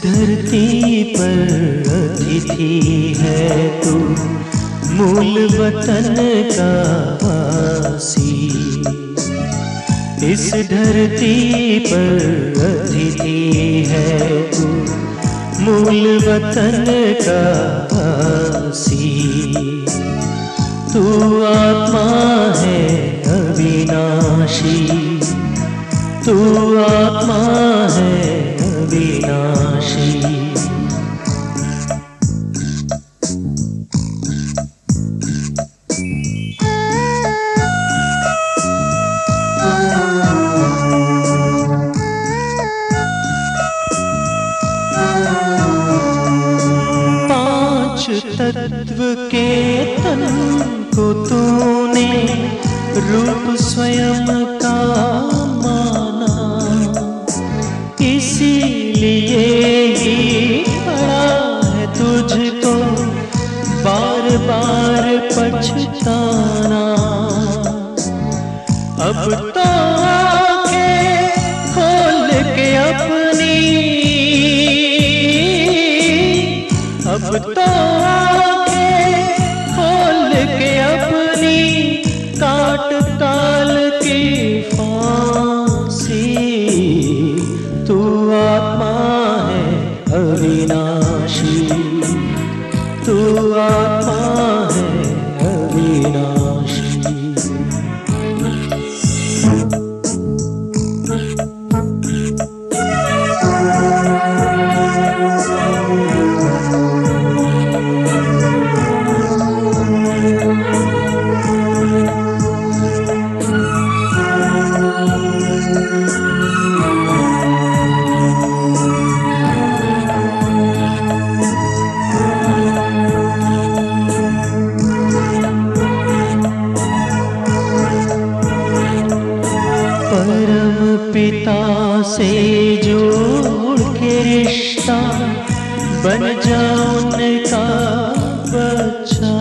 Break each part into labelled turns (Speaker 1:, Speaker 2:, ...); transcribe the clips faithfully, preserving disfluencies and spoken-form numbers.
Speaker 1: धरती पर अतिथि है तू, मूल वतन का वासी। इस धरती पर अतिथि है तू, मूल वतन का वासी। तू आत्मा है अविनाशी, तू आत्मा है अविनाशी। पांच तत्व के तन को तूने रूप स्वयं का माना, इसीलिए ही पड़ा है तुझको बार बार पछताना। अब तो आंखें खोल के अपनी, अब तो आंखें खोल के अपनी, काट काल की फांसी। तू आत्मा है अविनाशी, तू आत्मा है अविनाशी। पिता से जोड़ के रिश्ता बन जा उनका बच्चा।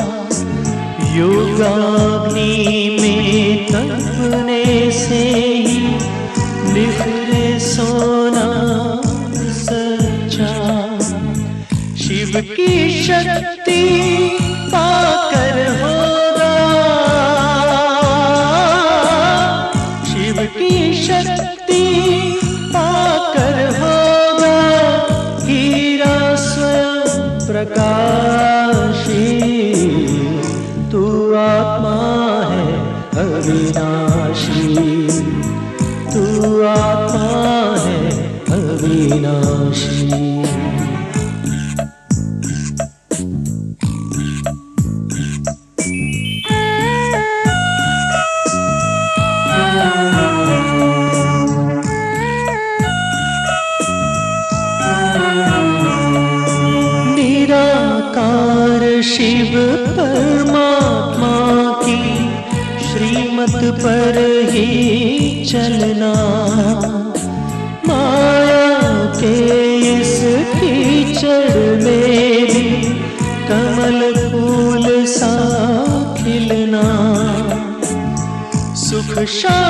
Speaker 1: योगाग्नि में तपने से ही निखरे सोना सच्चा। शिव की शक्ति पाकर होगा, शिव की शक्ति पाकर होगा हीरा स्वयं प्रकाशी। तू आत्मा है अविनाशी, तू आत्मा है अविनाशी। निराकार शिव परमात्मा की श्रीमत पर ही चलना। माया के इस कीचड़ में भी कमल फूल सा खिलना। सुख शांति